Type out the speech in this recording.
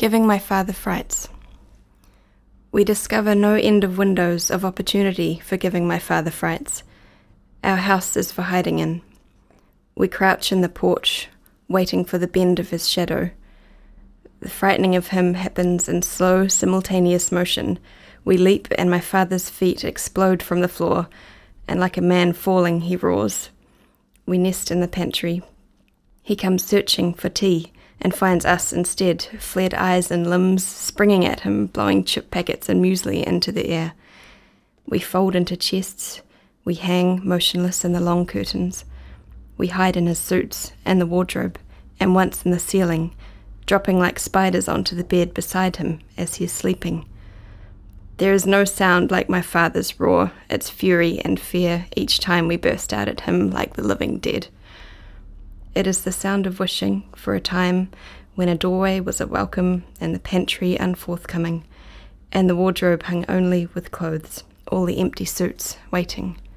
Giving my father frights. We discover no end of windows of opportunity for giving my father frights. Our house is for hiding in. We crouch in the porch, waiting for the bend of his shadow. The frightening of him happens in slow, simultaneous motion. We leap and my father's feet explode from the floor, and like a man falling, he roars. We nest in the pantry. He comes searching for tea and finds us instead, flared eyes and limbs springing at him, blowing chip packets and muesli into the air. We fold into chests. We hang motionless in the long curtains. We hide in his suits and the wardrobe, and once in the ceiling, dropping like spiders onto the bed beside him as he is sleeping. There is no sound like my father's roar, its fury and fear each time we burst out at him like the living dead. It is the sound of wishing for a time when a doorway was a welcome and the pantry unforthcoming, and the wardrobe hung only with clothes, all the empty suits waiting.